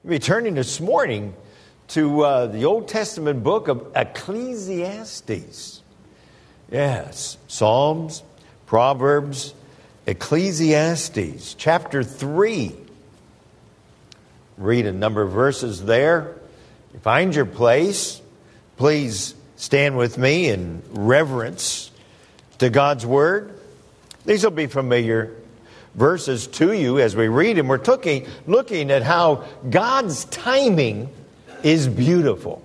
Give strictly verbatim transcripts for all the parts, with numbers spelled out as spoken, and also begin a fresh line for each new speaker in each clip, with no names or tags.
We'll be turning this morning to uh, the Old Testament book of Ecclesiastes. Yes, Psalms, Proverbs, Ecclesiastes, chapter three. Read a number of verses there. You find your place. Please stand with me in reverence to God's Word. These will be familiar verses to you as we read them. We're looking, looking at how God's timing is beautiful.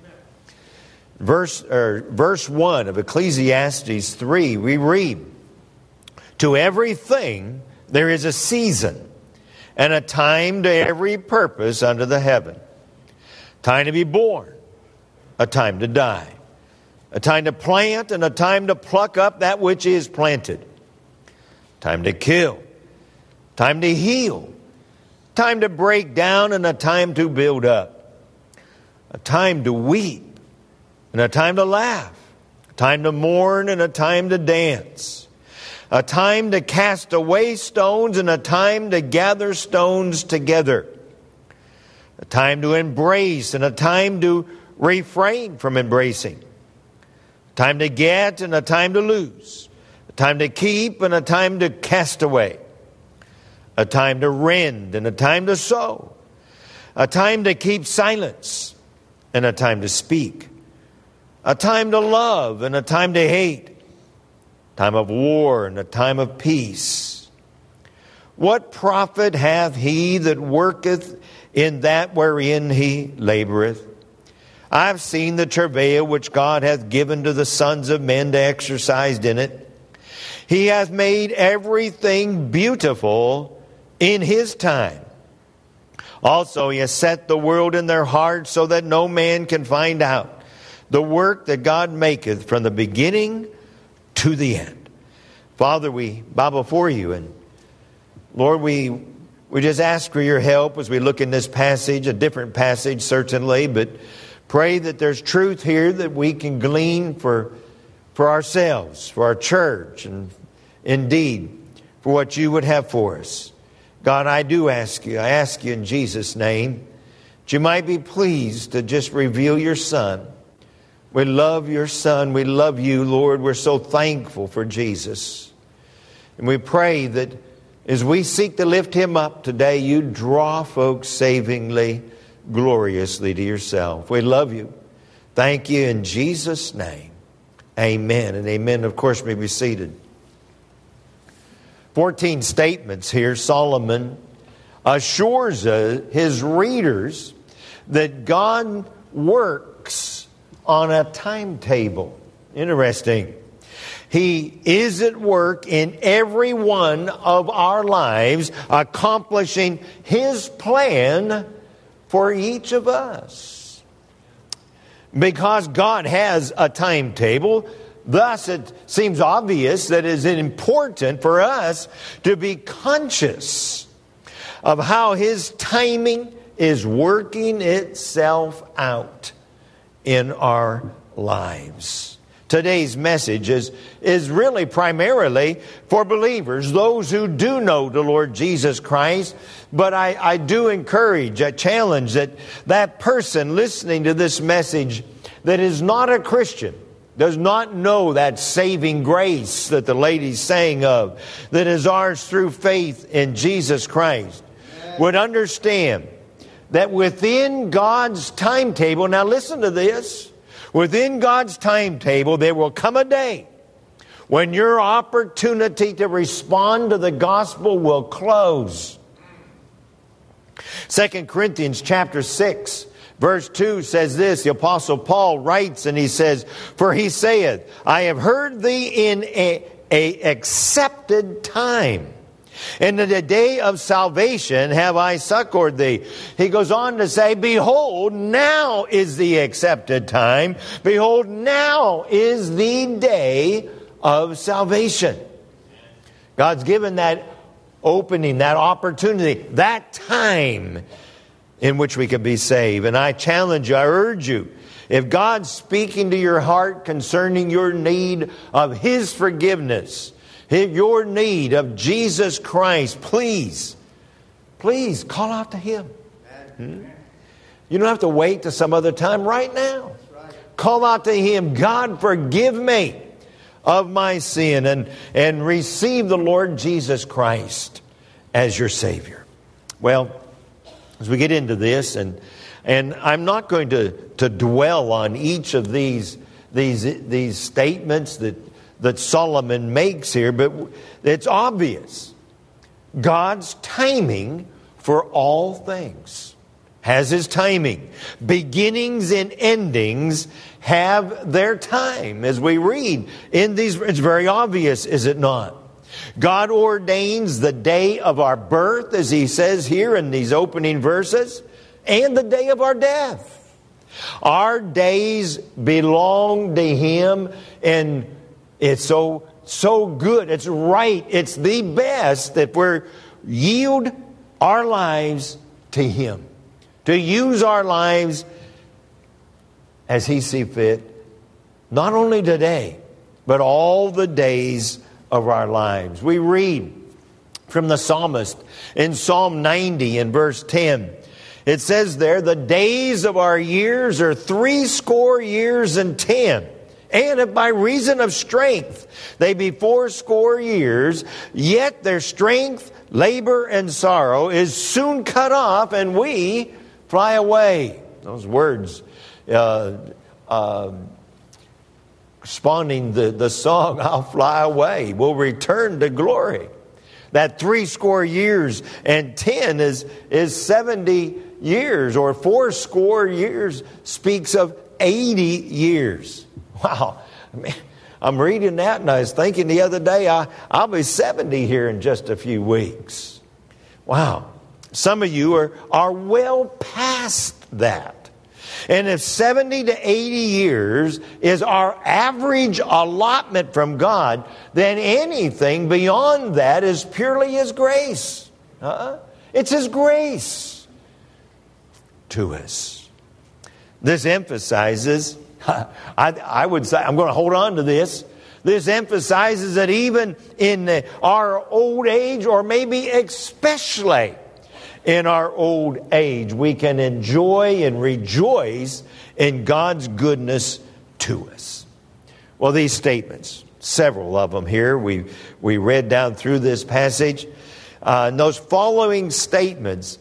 Verse, or verse one of Ecclesiastes three, we read, "To everything there is a season, and a time to every purpose under the heaven. Time to be born, a time to die. A time to plant, and a time to pluck up that which is planted. Time to kill, time to heal, time to break down, and a time to build up. A time to weep, and a time to laugh. A time to mourn, and a time to dance. A time to cast away stones, and a time to gather stones together. A time to embrace, and a time to refrain from embracing. A time to get, and a time to lose. A time to keep, and a time to cast away. A time to rend, and a time to sow. A time to keep silence, and a time to speak. A time to love, and a time to hate. Time of war, and a time of peace. What profit hath he that worketh in that wherein he laboureth? I've seen the travail which God hath given to the sons of men to exercise in it. He hath made everything beautiful in his time. Also he has set the world in their hearts, so that no man can find out the work that God maketh from the beginning to the end." Father, we bow before you, and Lord, we we just ask for your help as we look in this passage, a different passage certainly, but pray that there's truth here that we can glean for for ourselves, for our church, and indeed for what you would have for us. God, I do ask you, I ask you in Jesus' name, that you might be pleased to just reveal your Son. We love your Son. We love you, Lord. We're so thankful for Jesus. And we pray that as we seek to lift him up today, you draw folks savingly, gloriously to yourself. We love you. Thank you in Jesus' name. Amen and amen. Of course, may be seated. Fourteen statements here. Solomon assures his readers that God works on a timetable. Interesting. He is at work in every one of our lives, accomplishing his plan for each of us. Because God has a timetable, thus it seems obvious that it is important for us to be conscious of how his timing is working itself out in our lives. Today's message is, is really primarily for believers, those who do know the Lord Jesus Christ. But I, I do encourage, I challenge that that person listening to this message that is not a Christian, does not know that saving grace that the ladies sang of, that is ours through faith in Jesus Christ, would understand that within God's timetable, now listen to this, within God's timetable there will come a day when your opportunity to respond to the gospel will close. Second Corinthians chapter six verse two says this. The Apostle Paul writes and he says, "For he saith, I have heard thee in a, a accepted time. And in the day of salvation have I succored thee." He goes on to say, "Behold, now is the accepted time. Behold, now is the day of salvation." God's given that opening, that opportunity, that time in which we can be saved. And I challenge you, I urge you, if God's speaking to your heart concerning your need of his forgiveness, your need of Jesus Christ, please, please call out to him. Hmm? You don't have to wait to some other time. Right now. Call out to Him, God, forgive me of my sin, and, and receive the Lord Jesus Christ as your Savior. Well, as we get into this, and and I'm not going to, to dwell on each of these these these statements that that Solomon makes here, but it's obvious. God's timing for all things has His timing. Beginnings and endings have their time. As we read in these, it's very obvious, is it not? God ordains the day of our birth, as He says here in these opening verses, and the day of our death. Our days belong to Him, and it's so, so good. It's right. It's the best that we yield our lives to Him. To use our lives as He sees fit, not only today, but all the days of our lives. We read from the psalmist in Psalm ninety in verse ten. It says there, the days of our years are three score years and ten. And if by reason of strength they be fourscore years, yet their strength, labor, and sorrow is soon cut off, and we fly away. Those words uh, uh, responding the, the song, I'll fly away, will return to glory. That three score years and ten is, is seventy years, or four score years speaks of eighty years. Wow. I mean, I'm reading that and I was thinking the other day, I, I'll be seventy here in just a few weeks. Wow. Some of you are, are well past that. And if seventy to eighty years is our average allotment from God, then anything beyond that is purely His grace. Uh-uh. It's His grace to us. This emphasizes, I, I would say, I'm going to hold on to this. This emphasizes that even in the, our old age, or maybe especially in our old age, we can enjoy and rejoice in God's goodness to us. Well, these statements, several of them here, we, we read down through this passage. Uh, and those following statements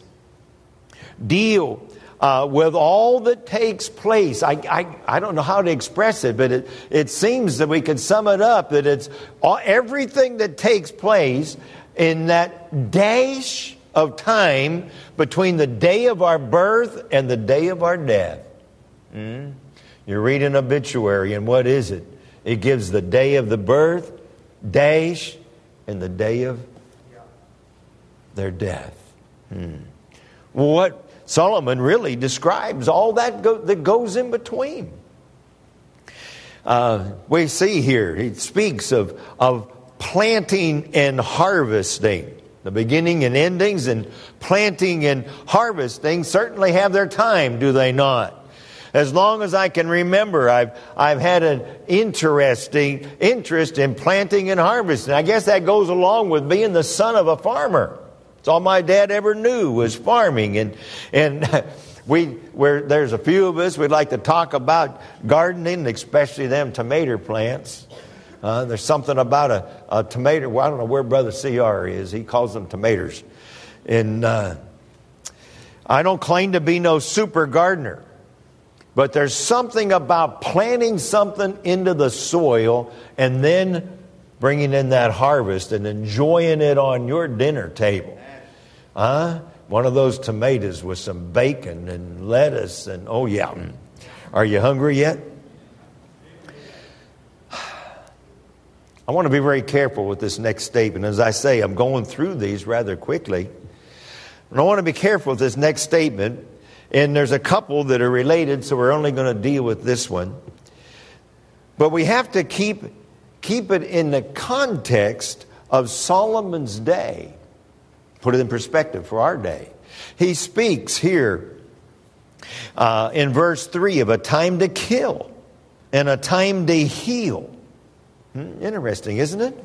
deal uh, with all that takes place. I, I, I don't know how to express it, but it, it seems that we can sum it up that it's all, everything that takes place in that dash of time between the day of our birth and the day of our death. Mm? You read an obituary, and what is it? It gives the day of the birth, dash, and the day of their death. Mm. Well, what Solomon really describes all that go, that goes in between. Uh, we see here, he speaks of, of planting and harvesting. The beginning and endings, and planting and harvesting certainly have their time, do they not? As long as I can remember, I've I've had an interesting interest in planting and harvesting. I guess that goes along with being the son of a farmer. It's all my dad ever knew was farming, and and we where there's a few of us we'd like to talk about gardening, especially them tomato plants. Uh, there's something about a, a tomato. Well, I don't know where Brother C R is. He calls them tomatoes. And uh, I don't claim to be no super gardener. But there's something about planting something into the soil and then bringing in that harvest and enjoying it on your dinner table. Uh, one of those tomatoes with some bacon and lettuce. And oh, yeah. Are you hungry yet? I want to be very careful with this next statement. As I say, I'm going through these rather quickly. And I want to be careful with this next statement. And there's a couple that are related, so we're only going to deal with this one. But we have to keep, keep it in the context of Solomon's day. Put it in perspective for our day. He speaks here uh, in verse three of a time to kill and a time to heal. Interesting, isn't it?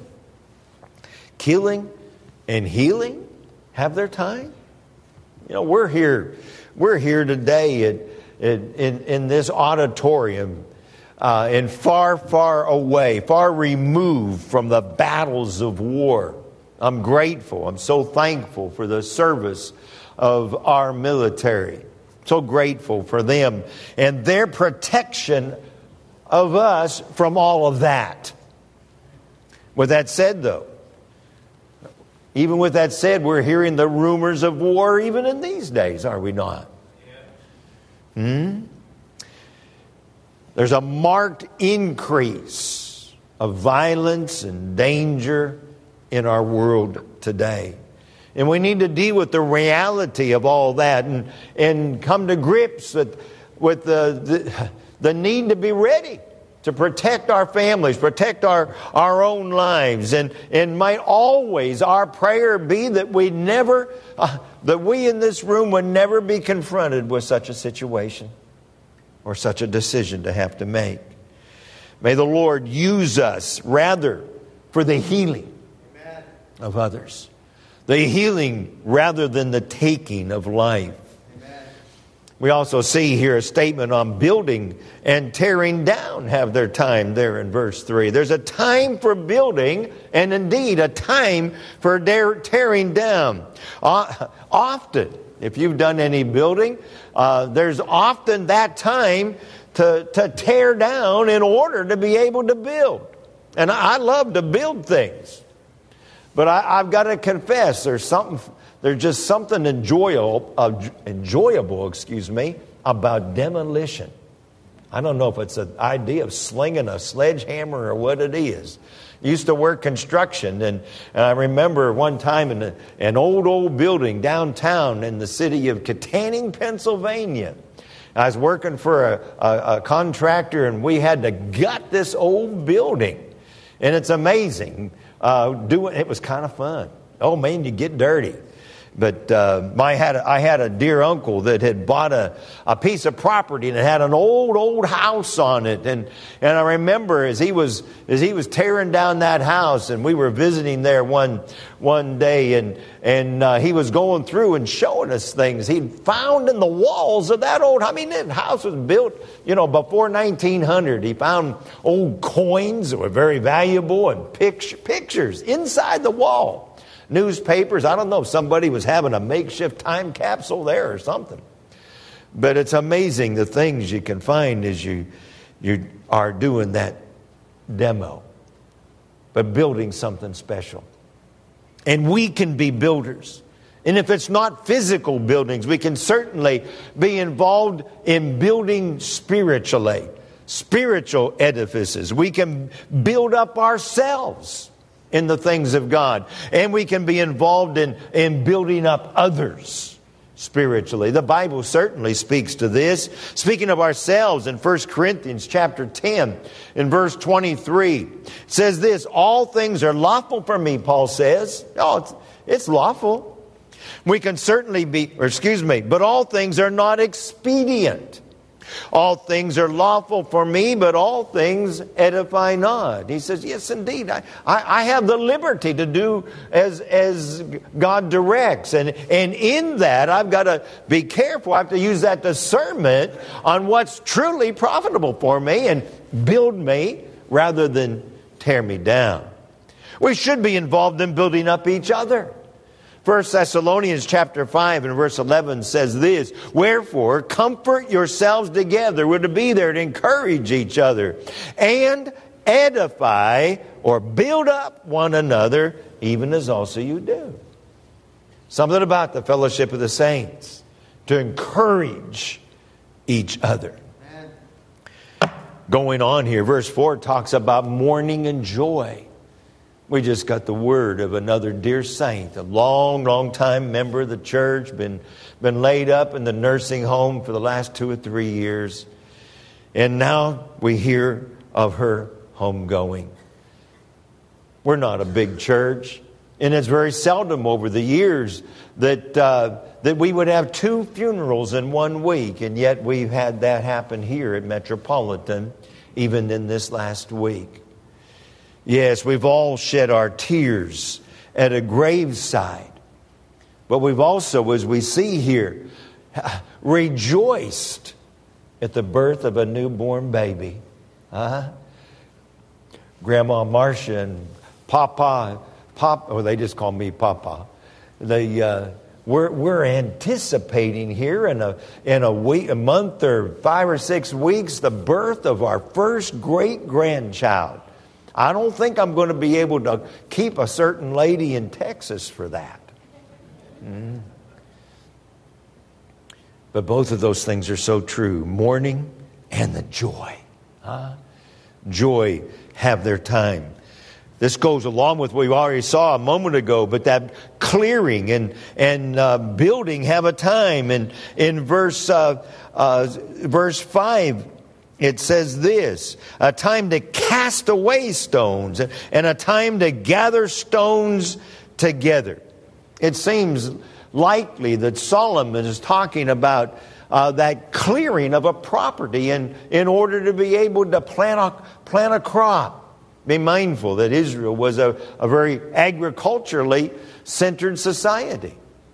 Killing and healing have their time. You know, we're here, we're here today at, at, in, in this auditorium uh, and far, far away, far removed from the battles of war. I'm grateful. I'm so thankful for the service of our military. So grateful for them and their protection of us from all of that. With that said, though, even with that said, we're hearing the rumors of war even in these days, are we not? Hmm? There's a marked increase of violence and danger in our world today. And we need to deal with the reality of all that and, and come to grips with, with the, the, the need to be ready to protect our families, protect our, our own lives. And, and might always our prayer be that we never, uh, that we in this room would never be confronted with such a situation or such a decision to have to make. May the Lord use us rather for the healing Amen. Of others. The healing rather than the taking of life. Amen. We also see here a statement on building and tearing down have their time there in verse three. There's a time for building and indeed a time for tearing down. Uh, often, if you've done any building, uh, there's often that time to, to tear down in order to be able to build. And I, I love to build things. But I, I've got to confess, there's something, there's just something enjoyable, uh, enjoyable, excuse me, about demolition. I don't know if it's an idea of slinging a sledgehammer or what it is. Used to work construction, and, and I remember one time in a, an old, old building downtown in the city of Kittanning, Pennsylvania. I was working for a, a, a contractor, and we had to gut this old building. And it's amazing. Uh, doing it was kind of fun. Oh man, you get dirty. But uh, I had a, I had a dear uncle that had bought a, a piece of property and it had an old old house on it. And and I remember as he was as he was tearing down that house, and we were visiting there one one day, and and uh, he was going through and showing us things he'd found in the walls of that old. I mean, that house was built, you know, before nineteen hundred. He found old coins that were very valuable and picture, pictures inside the wall. Newspapers. I don't know if somebody was having a makeshift time capsule there or something. But it's amazing the things you can find as you, you are doing that demo. But building something special. And we can be builders. And if it's not physical buildings, we can certainly be involved in building spiritually. Spiritual edifices. We can build up ourselves in the things of God. And we can be involved in, in building up others spiritually. The Bible certainly speaks to this. Speaking of ourselves in First Corinthians chapter ten, in verse twenty-three, it says this, all things are lawful for me, Paul says. Oh, it's, it's lawful. We can certainly be, or excuse me, but all things are not expedient. All things are lawful for me, but all things edify not. He says, yes, indeed. I, I, I have the liberty to do as, as God directs. And, and in that, I've got to be careful. I have to use that discernment on what's truly profitable for me and build me rather than tear me down. We should be involved in building up each other. First Thessalonians chapter five and verse eleven says this, wherefore comfort yourselves together. We're to be there to encourage each other and edify or build up one another, even as also you do. Something about the fellowship of the saints, to encourage each other. Amen. Going on here, verse four talks about mourning and joy. We just got the word of another dear saint, a long, long time member of the church, been, been laid up in the nursing home for the last two or three years. And now we hear of her homegoing. We're not a big church, and it's very seldom over the years that uh, that we would have two funerals in one week, and yet we've had that happen here at Metropolitan, even in this last week. Yes, we've all shed our tears at a graveside. But we've also, as we see here, rejoiced at the birth of a newborn baby. Uh-huh. Grandma Marcia and Papa, Pop, or they just call me Papa. They, uh, we're, we're anticipating here in a in a week, a month or five or six weeks, the birth of our first great grandchild. I don't think I'm going to be able to keep a certain lady in Texas for that. Mm. But both of those things are so true. Mourning and the joy. Huh? Joy have their time. This goes along with what we already saw a moment ago, but that clearing and and uh, building have a time. And in verse uh, uh, verse five, it says this: a time to cast away stones and a time to gather stones together. It seems likely that Solomon is talking about uh, that clearing of a property in, in order to be able to plant a, plant a crop. Be mindful that Israel was a, a very agriculturally centered society.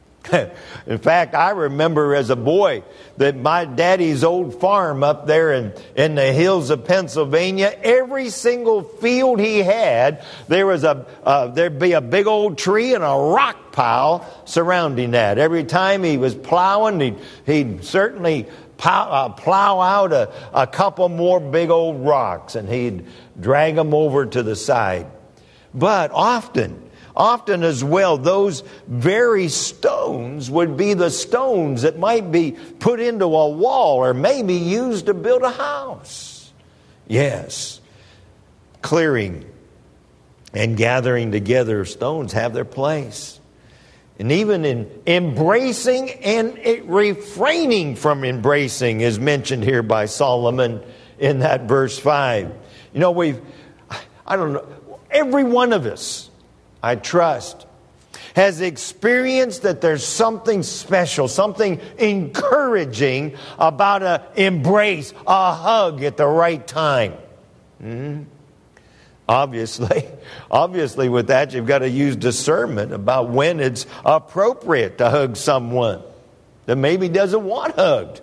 In fact, I remember as a boy that my daddy's old farm up there in, in the hills of Pennsylvania, every single field he had, there was a uh, there'd be a big old tree and a rock pile surrounding that. Every time he was plowing, he'd, he'd certainly plow, uh, plow out a, a couple more big old rocks, and he'd drag them over to the side. But often, Often as well, those very stones would be the stones that might be put into a wall or maybe used to build a house. Yes, clearing and gathering together stones have their place. And even in embracing and refraining from embracing is mentioned here by Solomon in that verse five. You know, we've, I don't know, every one of us, I trust, has experienced that there's something special, something encouraging about an embrace, a hug at the right time. Mm-hmm. Obviously, obviously with that, you've got to use discernment about when it's appropriate to hug someone that maybe doesn't want hugged.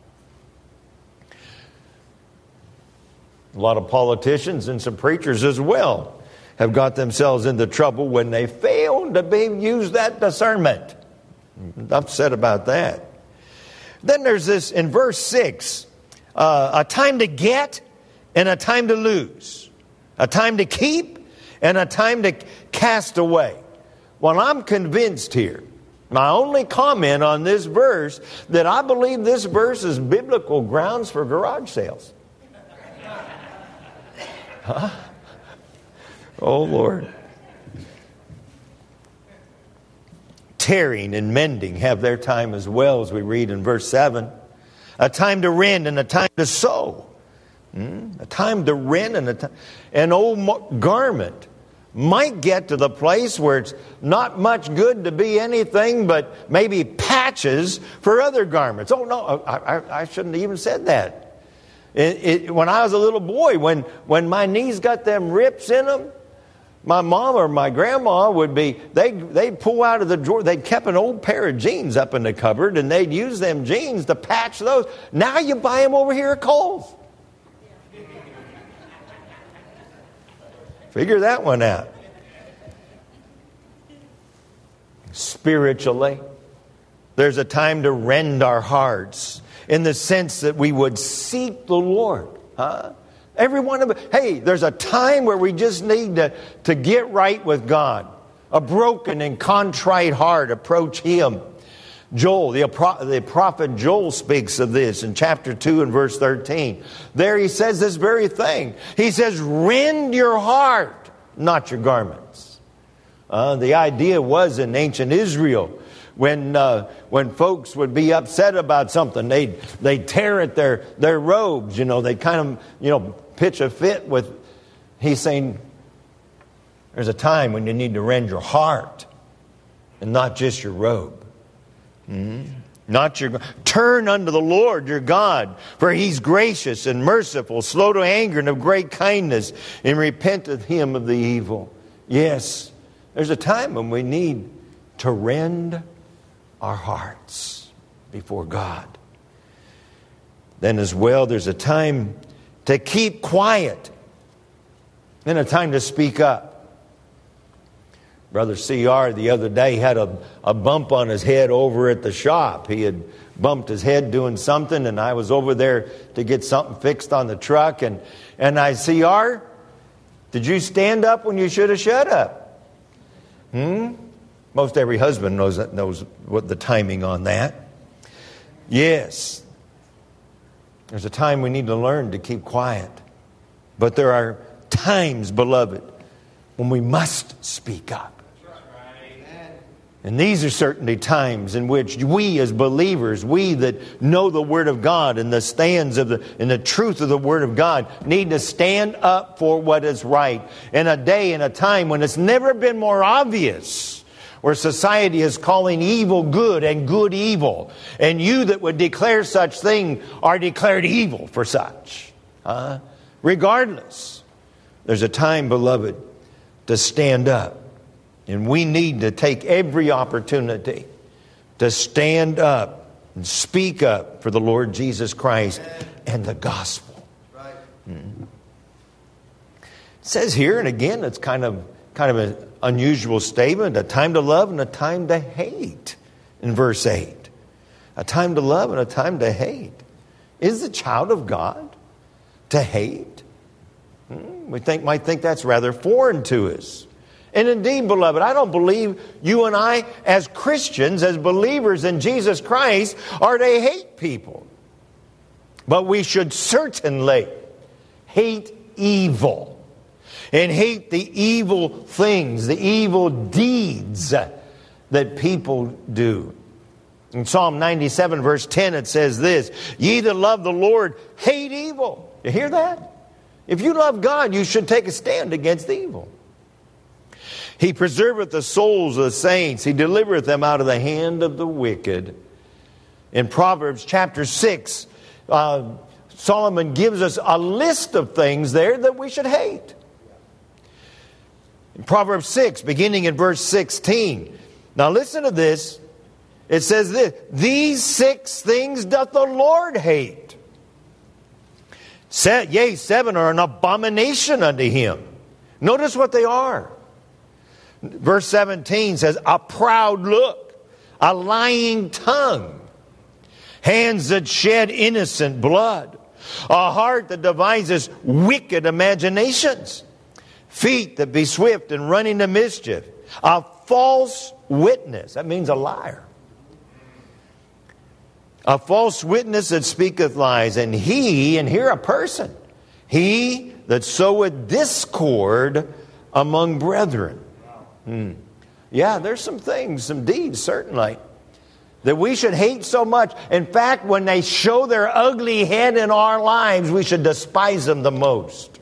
A lot of politicians and some preachers as well have got themselves into trouble when they fail to be, use that discernment. I'm upset about that. Then there's this in verse six, uh, a time to get and a time to lose. A time to keep and a time to cast away. Well, I'm convinced here, my only comment on this verse, that I believe this verse is biblical grounds for garage sales. Huh? Oh, Lord. Tearing and mending have their time as well, as we read in verse seven. A time to rend and a time to sow. Hmm? A time to rend and a time. An old garment might get to the place where it's not much good to be anything but maybe patches for other garments. Oh, no, I, I, I shouldn't have even said that. It, it, when I was a little boy, when, when my knees got them rips in them, my mom or my grandma would be, they'd, they'd pull out of the drawer, they'd kept an old pair of jeans up in the cupboard, and they'd use them jeans to patch those. Now you buy them over here at Kohl's. Figure that one out. Spiritually, there's a time to rend our hearts in the sense that we would seek the Lord. Huh? Every one of us. Hey, there's a time where we just need to, to get right with God. A broken and contrite heart, approach Him. Joel, the, the prophet Joel speaks of this in chapter two and verse thirteen. There he says this very thing. He says, rend your heart, not your garments. Uh, the idea was in ancient Israel, when uh, when folks would be upset about something, they'd, they'd tear at their, their robes. You know, they kind of, you know, pitch a fit with, he's saying, there's a time when you need to rend your heart and not just your robe. Mm-hmm. Not your, turn unto the Lord your God, for He's gracious and merciful, slow to anger and of great kindness, and repent of Him of the evil. Yes, there's a time when we need to rend our hearts. before God. Then as well, there's a time to keep quiet and a time to speak up. Brother C R the other day had a, a bump on his head over at the shop. He had bumped his head doing something, and I was over there to get something fixed on the truck. And, and I, C R, did you stand up when you should have shut up? Hmm? Most every husband knows that, knows what the timing on that. Yes. There's a time we need to learn to keep quiet. But there are times, beloved, when we must speak up. And these are certainly times in which we as believers, we that know the Word of God and the stands of the and the truth of the Word of God, need to stand up for what is right. In a day and a time when it's never been more obvious, where society is calling evil good and good evil, and you that would declare such thing are declared evil for such. Uh, regardless, there's a time, beloved, to stand up. And we need to take every opportunity to stand up and speak up for the Lord Jesus Christ and the gospel. Right. Mm-hmm. It says here, and again, it's kind of kind of an unusual statement, a time to love and a time to hate in verse eight. A time to love and a time to hate. Is the child of God to hate? Hmm? We think might think that's rather foreign to us. And indeed, beloved, I don't believe you and I, as Christians, as believers in Jesus Christ, are to hate people. But we should certainly hate evil. And hate the evil things, the evil deeds that people do. In Psalm ninety-seven, verse ten, it says this, "Ye that love the Lord, hate evil." You hear that? If you love God, you should take a stand against evil. He preserveth the souls of the saints. He delivereth them out of the hand of the wicked. In Proverbs chapter six, uh, Solomon gives us a list of things there that we should hate. In Proverbs six, beginning in verse sixteen. Now listen to this. It says this, "These six things doth the Lord hate. Se- yea, seven are an abomination unto him." Notice what they are. Verse seventeen says, "A proud look, a lying tongue, hands that shed innocent blood, a heart that devises wicked imaginations, feet that be swift in running to mischief, a false witness." That means a liar. "A false witness that speaketh lies, and he," and here a person, "he that soweth discord among brethren." Hmm. Yeah, there's some things, some deeds, certainly, that we should hate so much. In fact, when they show their ugly head in our lives, we should despise them the most.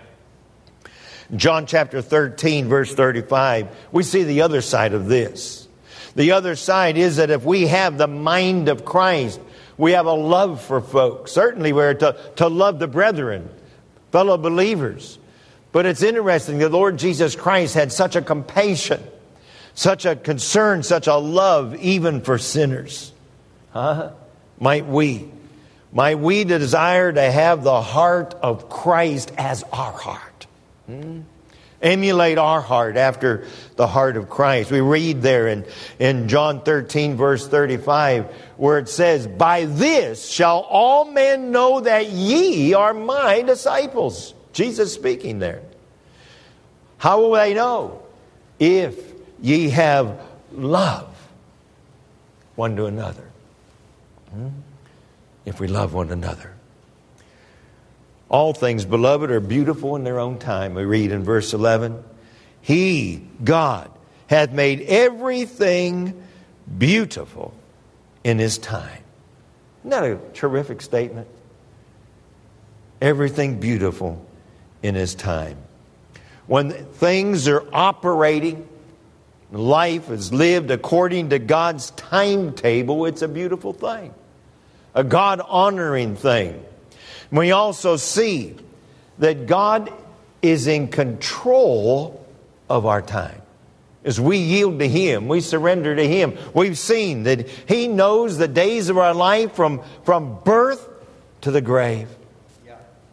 John chapter thirteen, verse thirty-five, we see the other side of this. The other side is that if we have the mind of Christ, we have a love for folks. Certainly we're to, to love the brethren, fellow believers. But it's interesting, the Lord Jesus Christ had such a compassion, such a concern, such a love even for sinners. Huh? Might we? Might we desire to have the heart of Christ as our heart? Hmm? Emulate our heart after the heart of Christ. We read there in, in John thirteen, verse thirty-five, where it says, "By this shall all men know that ye are my disciples." Jesus speaking there. How will they know? "If ye have love one to another." Hmm? If we love one another. "All things, beloved, are beautiful in their own time." We read in verse eleven. "He, God, hath made everything beautiful in his time." Isn't that a terrific statement? Everything beautiful in his time. When things are operating, life is lived according to God's timetable, it's a beautiful thing. A God-honoring thing. We also see that God is in control of our time. As we yield to Him, we surrender to Him, we've seen that He knows the days of our life from, from birth to the grave. Yeah.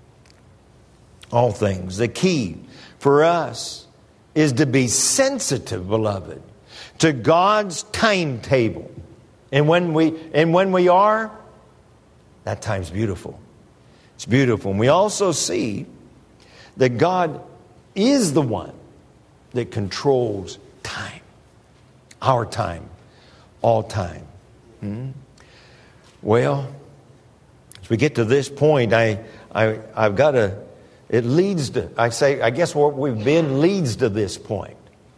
All things. The key for us is to be sensitive, beloved, to God's timetable. And when we and when we are, that time's beautiful. It's beautiful. And we also see that God is the one that controls time. Our time. All time. Hmm? Well, as we get to this point, I, I, I've got to, it leads to, I say, I guess what we've been leads to this point.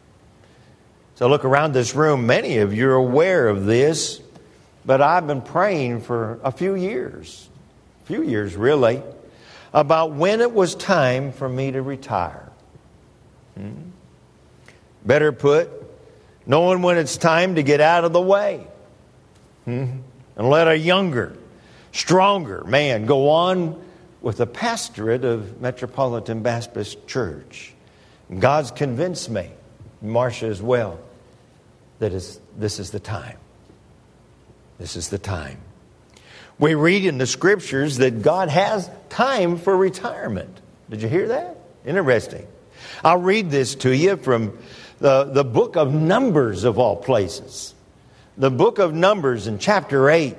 So look around this room, many of you are aware of this, but I've been praying for a few years, a few years really, about when it was time for me to retire. Hmm? Better put, knowing when it's time to get out of the way. Hmm? And let a younger, stronger man go on with the pastorate of Metropolitan Baptist Church. And God's convinced me, Marcia as well, that is, this is the time. This is the time. We read in the Scriptures that God has time for retirement. Did you hear that? Interesting. I'll read this to you from the, the book of Numbers, of all places. The book of Numbers in chapter eight.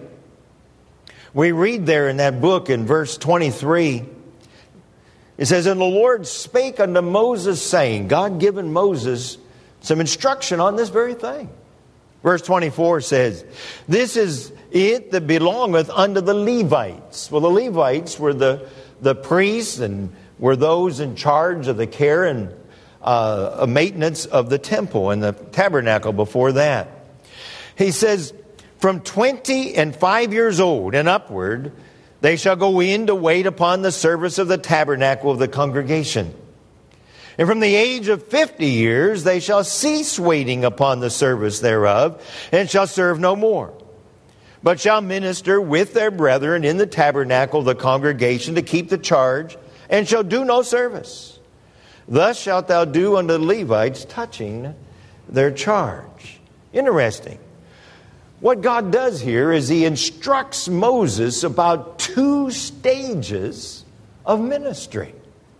We read there in that book in verse twenty-three. It says, "And the Lord spake unto Moses, saying," God given Moses some instruction on this very thing. Verse twenty-four says, "This is it that belongeth unto the Levites." Well, the Levites were the, the priests and were those in charge of the care and uh, maintenance of the temple and the tabernacle before that. He says, "From twenty and five years old and upward, they shall go in to wait upon the service of the tabernacle of the congregation. And from the age of fifty years, they shall cease waiting upon the service thereof, and shall serve no more, but shall minister with their brethren in the tabernacle of the congregation to keep the charge, and shall do no service. Thus shalt thou do unto the Levites touching their charge." Interesting. What God does here is He instructs Moses about two stages of ministry.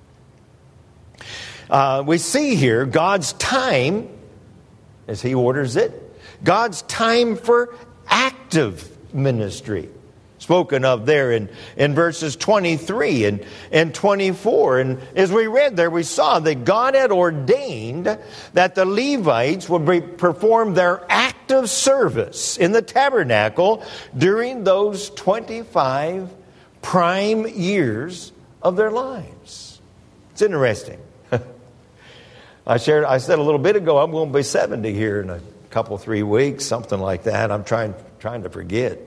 Uh, we see here God's time, as He orders it, God's time for active ministry, spoken of there in, in verses twenty-three and, and twenty-four. And as we read there, we saw that God had ordained that the Levites would be, perform their active service in the tabernacle during those twenty-five prime years of their lives. It's interesting. I shared. I said a little bit ago, I'm going to be seventy here in a couple, three weeks, something like that. I'm trying trying to forget.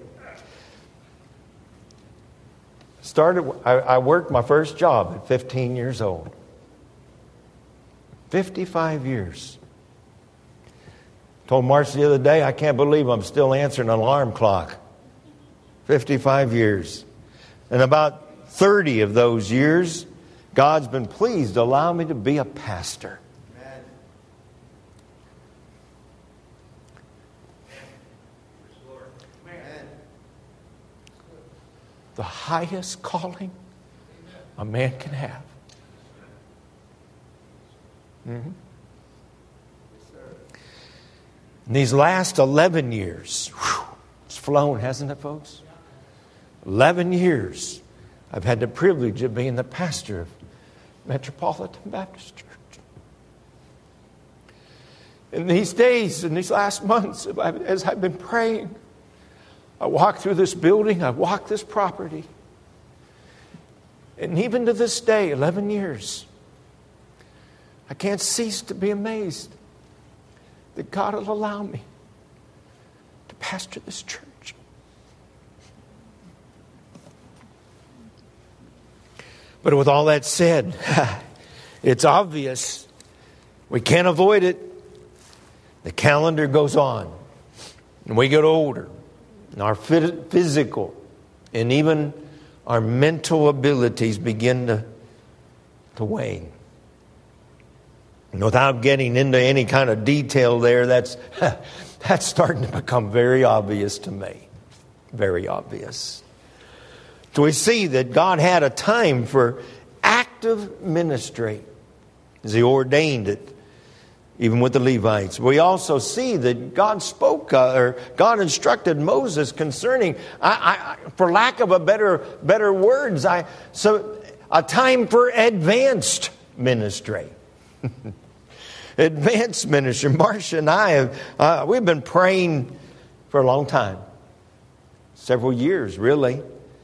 Started. I, I worked my first job at fifteen years old. fifty-five years. Told Marcia the other day, I can't believe I'm still answering an alarm clock. fifty-five years. And about thirty of those years, God's been pleased to allow me to be a pastor. Amen. The highest calling a man can have. Mm-hmm. In these last eleven years, whew, it's flown, hasn't it, folks? eleven years, I've had the privilege of being the pastor of Metropolitan Baptist Church. In these days, in these last months, as I've been praying, I walk through this building, I walk this property. And even to this day, eleven years, I can't cease to be amazed that God will allow me to pastor this church. But with all that said, it's obvious. We can't avoid it. The calendar goes on. And we get older. And our physical and even our mental abilities begin to, to wane. Without getting into any kind of detail there, that's, that's starting to become very obvious to me. Very obvious. So we see that God had a time for active ministry as He ordained it, even with the Levites. We also see that God spoke, uh, or God instructed Moses concerning, I, I, for lack of a better better words, I so a time for advanced ministry. Advanced ministry. Marcia and I have uh, we've been praying for a long time, several years really,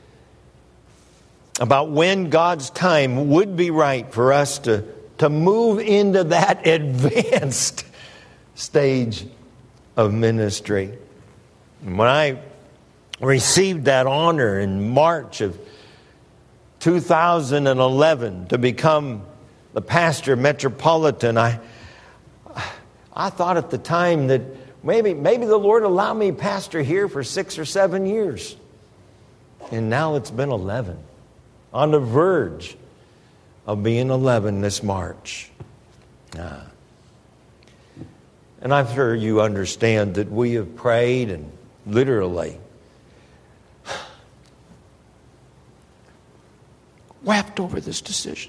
about when God's time would be right for us to, to move into that advanced stage of ministry. And when I received that honor in March of two thousand eleven to become the pastor of Metropolitan, I I thought at the time that maybe maybe the Lord allowed me pastor here for six or seven years. And now it's been eleven. On the verge of being eleven this March. Ah. And I'm sure you understand that we have prayed and literally wept over this decision.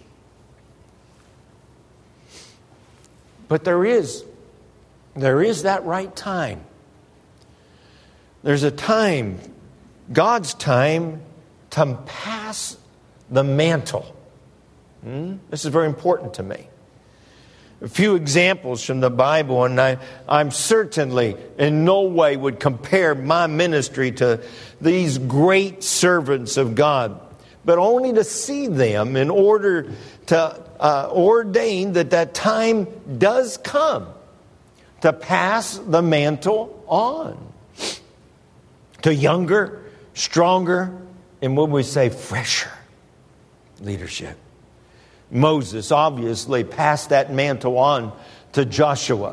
But there is, there is that right time. There's a time, God's time, to pass the mantle. Hmm? This is very important to me. A few examples from the Bible, and I, I'm certainly in no way would compare my ministry to these great servants of God, but only to see them in order to uh, ordain that that time does come to pass the mantle on to younger, stronger, and what we say, fresher leadership. Moses obviously passed that mantle on to Joshua.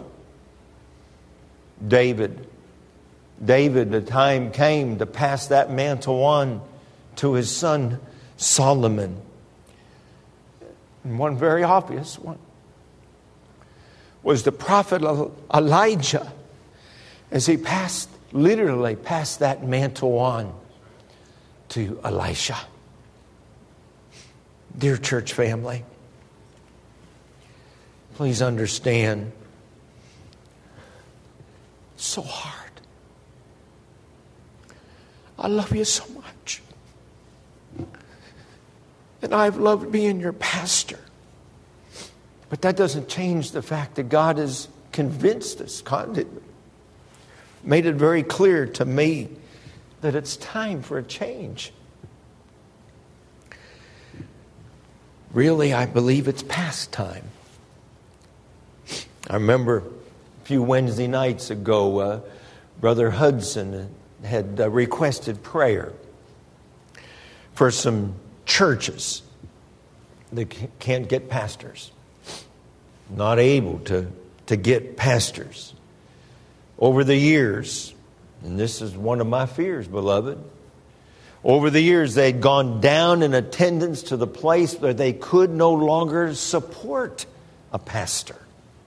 David. David, the time came to pass that mantle on to his son Solomon. And one very obvious one was the prophet Elijah, as he passed, literally passed that mantle on to Elisha. Dear church family, please understand, it's so hard. I love you so much. And I've loved being your pastor. But that doesn't change the fact that God has convinced us, God made it very clear to me that it's time for a change. Really, I believe it's past time. I remember a few Wednesday nights ago, uh, Brother Hudson had uh, requested prayer for some churches that can't get pastors, not able to, to get pastors. Over the years, and this is one of my fears, beloved, over the years they'd gone down in attendance to the place where they could no longer support a pastor.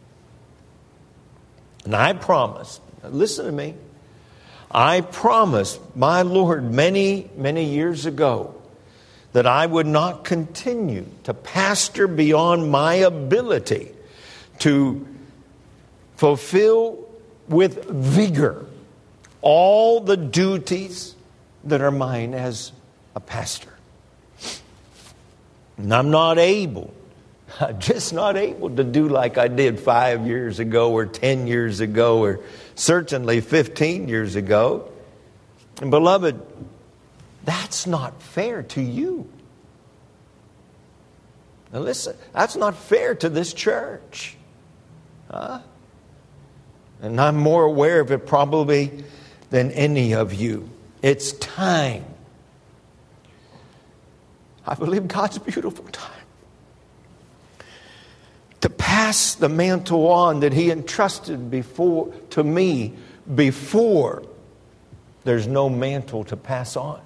And I promised, listen to me, I promised my Lord many, many years ago that I would not continue to pastor beyond my ability to fulfill with vigor all the duties that are mine as a pastor. And I'm not able, I'm just not able to do like I did five years ago or ten years ago or certainly fifteen years ago. And beloved, that's not fair to you. Now listen, that's not fair to this church. Huh? And I'm more aware of it probably than any of you. It's time. I believe God's beautiful time to pass the mantle on that He entrusted before to me before there's no mantle to pass on.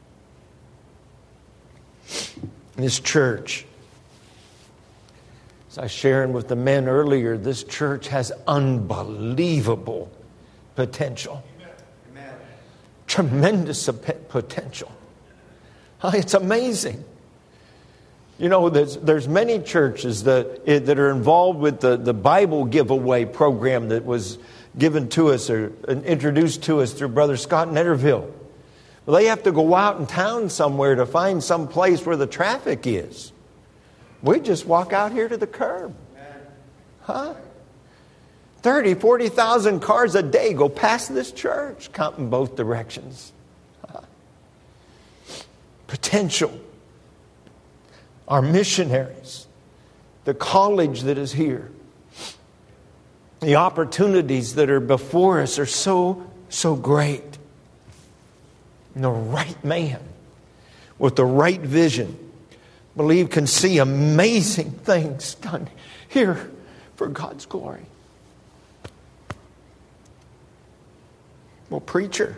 This church, as As I was sharing with the men earlier, this church has unbelievable potential. Amen. Tremendous potential. It's amazing. You know, there's, there's many churches that, that are involved with the, the Bible giveaway program that was given to us or introduced to us through Brother Scott Netterville. Well, they have to go out in town somewhere to find some place where the traffic is. We just walk out here to the curb. Huh? thirty, forty thousand cars a day go past this church, counting both directions. Huh? Potential. Our missionaries. The college that is here. The opportunities that are before us are so, so great. And the right man with the right vision, believe, can see amazing things done here for God's glory. Well, preacher,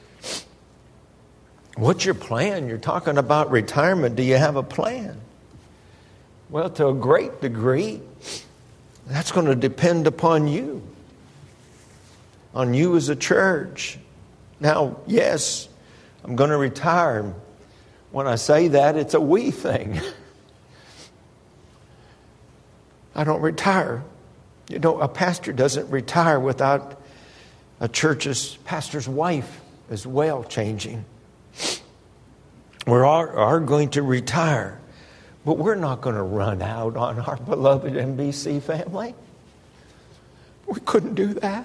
what's your plan? You're talking about retirement. Do you have a plan? Well, to a great degree, that's going to depend upon you. On you as a church. Now, yes, I'm going to retire. When I say that, it's a we thing. I don't retire. You know, a pastor doesn't retire without a church's pastor's wife as well changing. We are, are going to retire. But we're not going to run out on our beloved M B C family. We couldn't do that.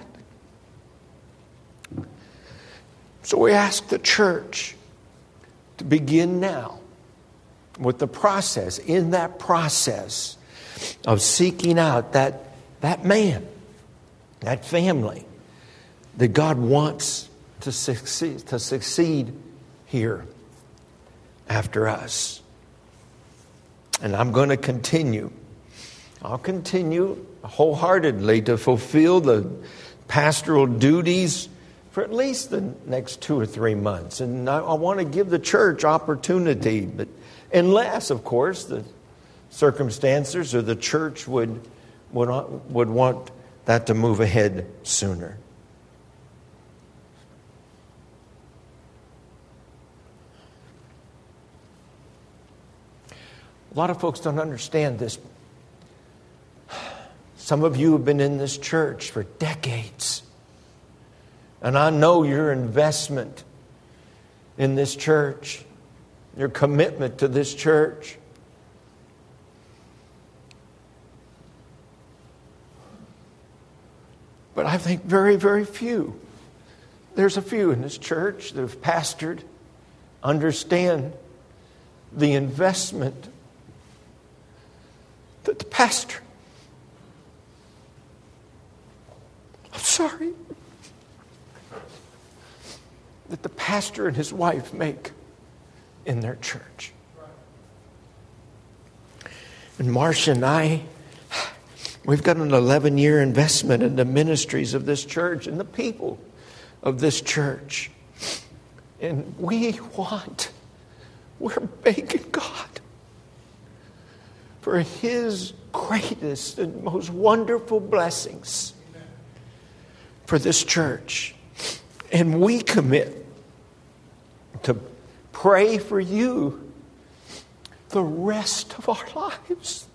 So we ask the church to begin now with the process, in that process of seeking out that, that man, that family that God wants to succeed, to succeed here after us. And I'm going to continue. I'll continue wholeheartedly to fulfill the pastoral duties for at least the next two or three months. And I, I want to give the church opportunity, but unless, of course, the circumstances or the church would, would, would want that to move ahead sooner. A lot of folks don't understand this. Some of you have been in this church for decades. And I know your investment in this church, your commitment to this church. But I think very, very few. There's a few in this church that have pastored, understand the investment that the pastor, I'm sorry, that the pastor and his wife make in their church. And Marcia and I, we've got an eleven-year investment in the ministries of this church and the people of this church. And we want, we're begging God for His greatest and most wonderful blessings for this church. And we commit to pray for you the rest of our lives.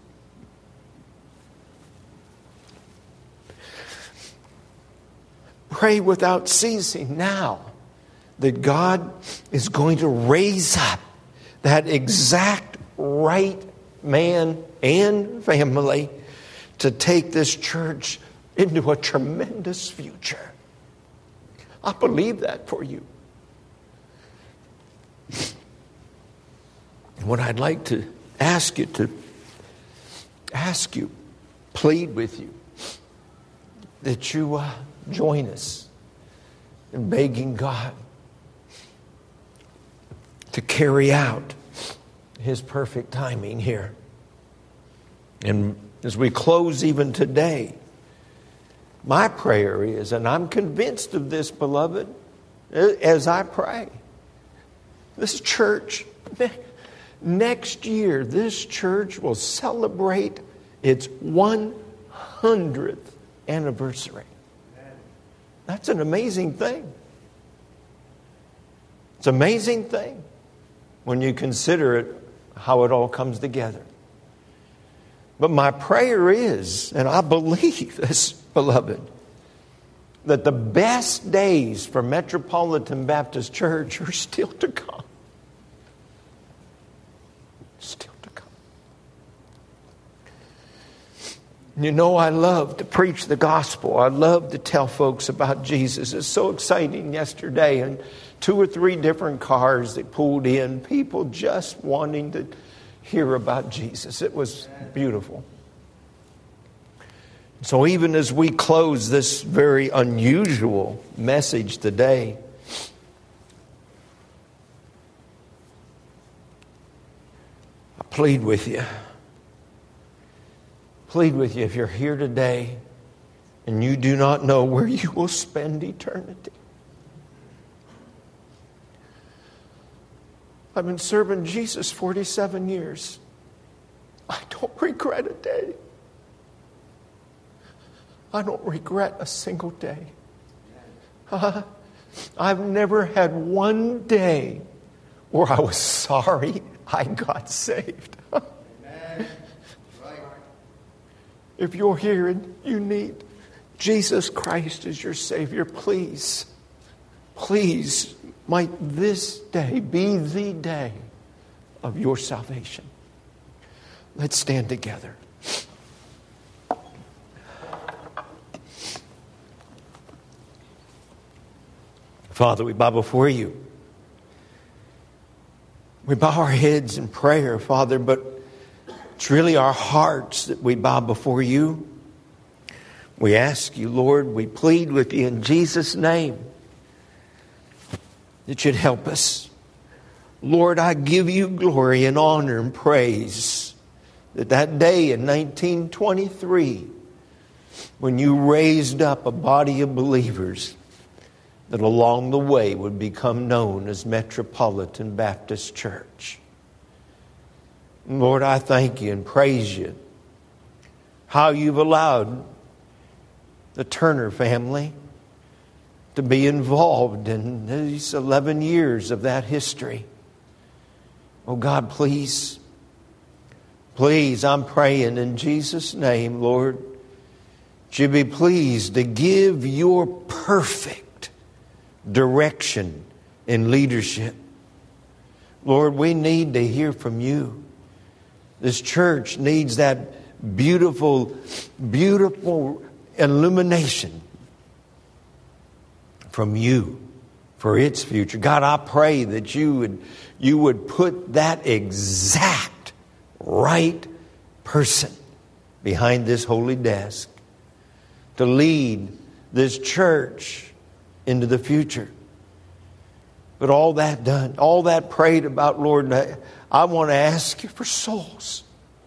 Pray without ceasing now that God is going to raise up that exact right man and family to take this church into a tremendous future. I believe that for you. And what I'd like to ask you to ask you, plead with you, that you uh, join us in begging God to carry out His perfect timing here. And as we close even today, my prayer is, and I'm convinced of this, beloved, as I pray, this church, next year, this church will celebrate its one hundredth anniversary. That's an amazing thing. It's an amazing thing when you consider it, how it all comes together. But my prayer is, and I believe this, beloved, that the best days for Metropolitan Baptist Church are still to come. Still to come. You know, I love to preach the gospel. I love to tell folks about Jesus. It's so exciting yesterday, and two or three different cars that pulled in, people just wanting to hear about Jesus. It was beautiful. So even as we close this very unusual message today, I plead with you. Plead with you if you're here today and you do not know where you will spend eternity. I've been serving Jesus forty-seven years. I don't regret a day. I don't regret a single day. Uh, I've never had one day where I was sorry I got saved. Amen. Right. If you're here and you need Jesus Christ as your Savior, please, please, might this day be the day of your salvation. Let's stand together. Father, we bow before you. We bow our heads in prayer, Father, but it's really our hearts that we bow before you. We ask you, Lord, we plead with you in Jesus' name that you'd help us. Lord, I give you glory and honor and praise that that day in nineteen twenty-three, when you raised up a body of believers that along the way would become known as Metropolitan Baptist Church. Lord, I thank you and praise you. How you've allowed the Turner family to be involved in these eleven years of that history. Oh God, please, please, I'm praying in Jesus' name, Lord, that you be pleased to give your perfect direction in leadership. Lord, we need to hear from you. This church needs that beautiful, beautiful illumination from you for its future. God, I pray that you would, you would put that exact right person behind this holy desk to lead this church into the future. But all that done, all that prayed about, Lord, I want to ask you for souls.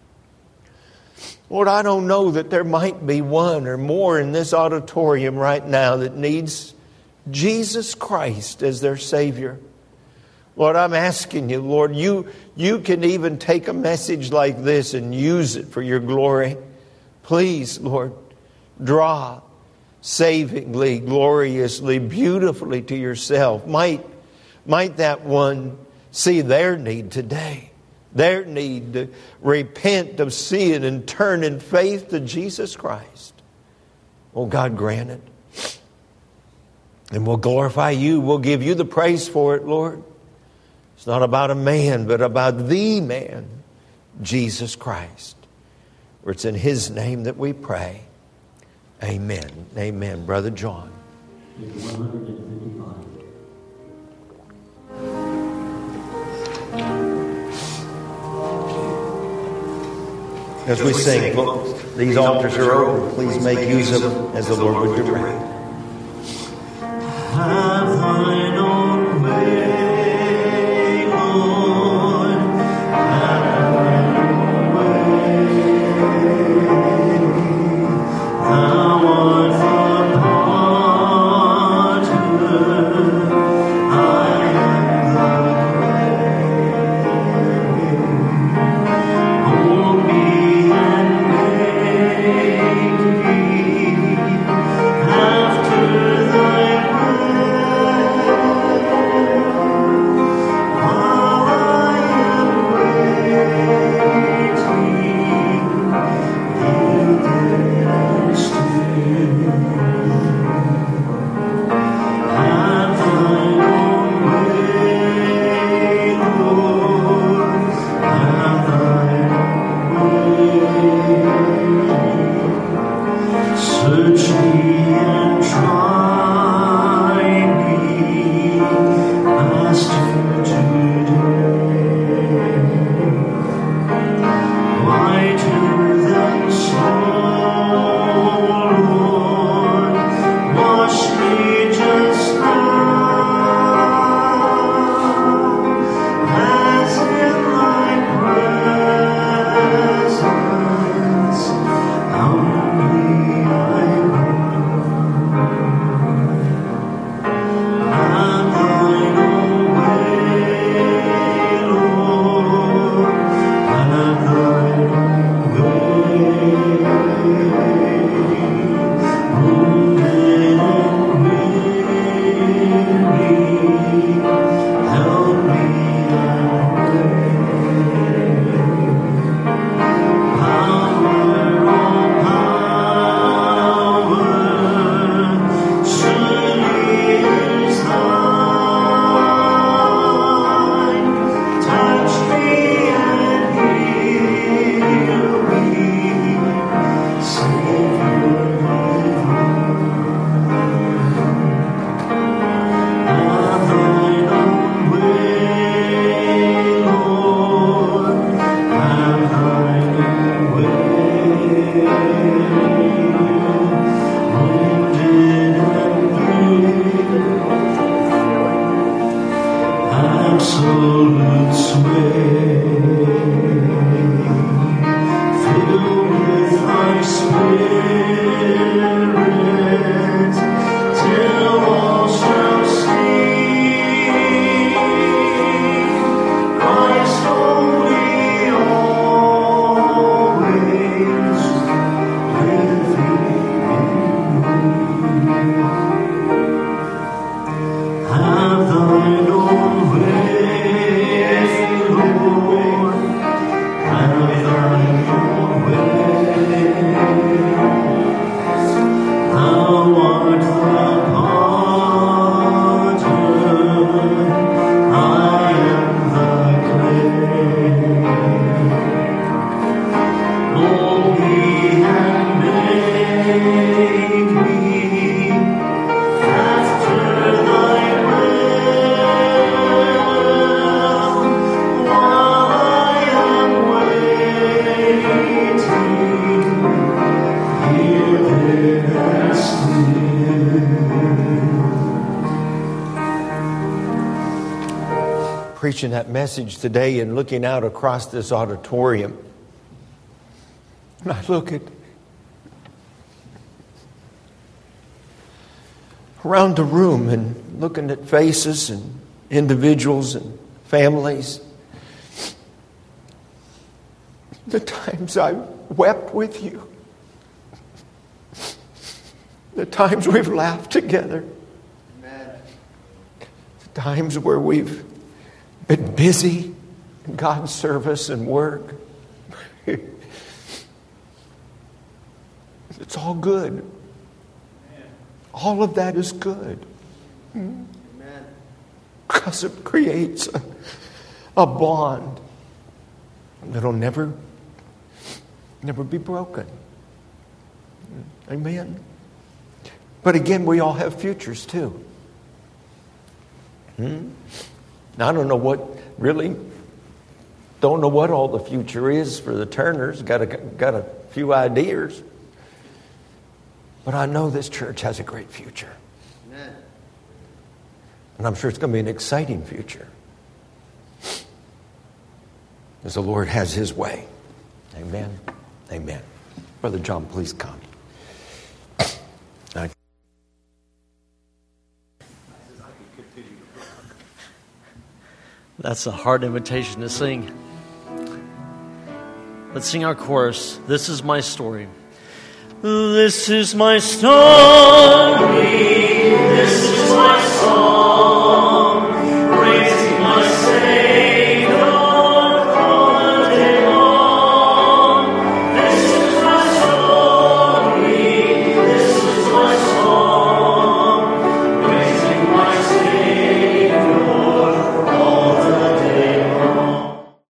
Lord, I don't know that there might be one or more in this auditorium right now that needs Jesus Christ as their Savior. Lord, I'm asking you, Lord, you, you can even take a message like this and use it for your glory. Please, Lord, draw savingly, gloriously, beautifully to yourself. Might, might that one see their need today, their need to repent of sin and turn in faith to Jesus Christ. Oh God, grant it. And we'll glorify you. We'll give you the praise for it, Lord. It's not about a man, but about the man, Jesus Christ. For it's in his name that we pray. Amen. Amen. Brother John. As we sing, folks, these altars are open. Please make use of them as the Lord would direct. Have thine own way, Lord. Have thine own way. Thou art the potter, I am the clay. Mold me and make preaching that message today and looking out across this auditorium, and I look at around the room and looking at faces and individuals and families, the times I wept with you, the times we've laughed together, Amen. The times where we've been busy in God's service and work. It's all good. Amen. All of that is good. Amen. Because it creates a, a bond that'll never, never be broken. Amen. But again, we all have futures too. Hmm? Now, I don't know what, really, don't know what all the future is for the Turners. Got a, got a few ideas. But I know this church has a great future. Amen. And I'm sure it's going to be an exciting future. As the Lord has His way. Amen. Amen. Brother John, please come. I
That's a hard invitation to sing. Let's sing our chorus. This is my story. This is my story. This is my story.